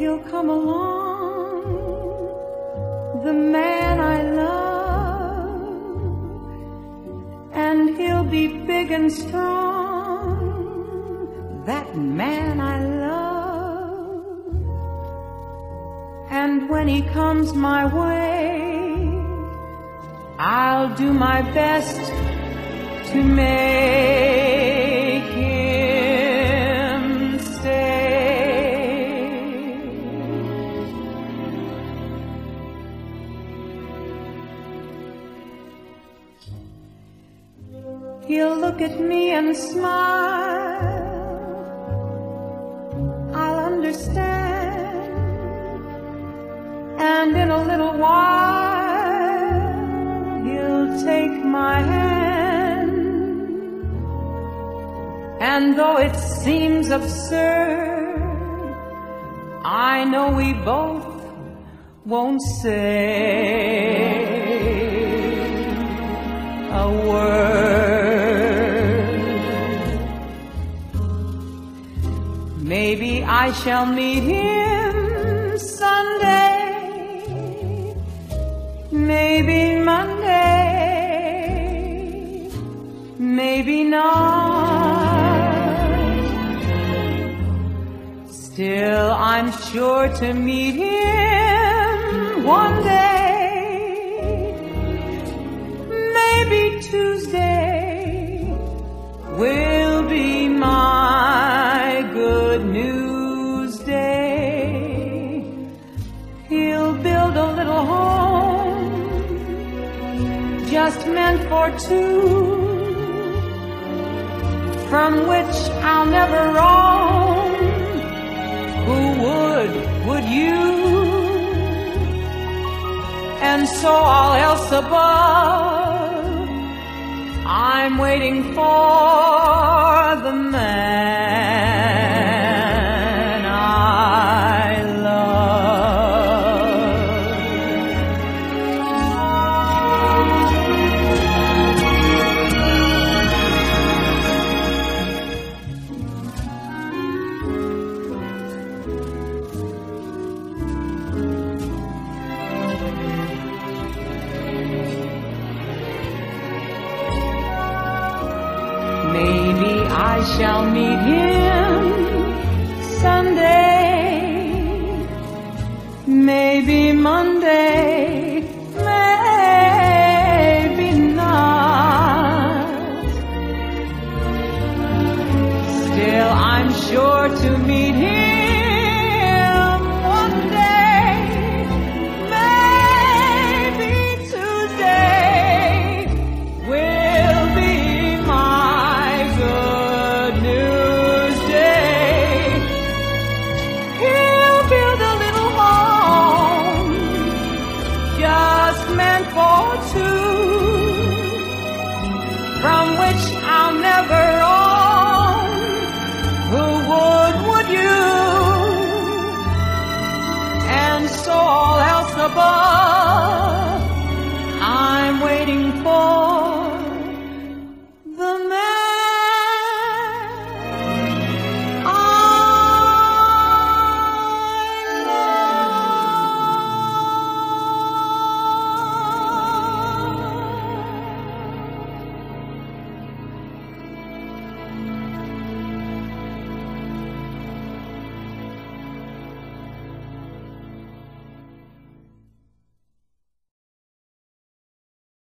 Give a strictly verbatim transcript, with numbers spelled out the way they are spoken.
he'll come along, the man I love, and he'll be big and strong, that man I love. And when he comes my way, I'll do my best to make him stay. He'll look at me and smile, I'll understand, and in a little while he'll take my hand. And though it seems absurd, I know we both won't say a word. Maybe I shall meet him Sunday, maybe Monday, maybe not. Still, I'm sure to meet him one day. Maybe Tuesday will be my good news day. He'll build a little home just meant for two, from which I'll never roam. Who would, would you? And so all else above, I'm waiting for the man I love. Maybe I shall meet him Sunday, maybe Monday, maybe not. Still, I'm sure to meet him one day, maybe Tuesday will be my good news day. He'll build a little home just meant for two, from which I'll never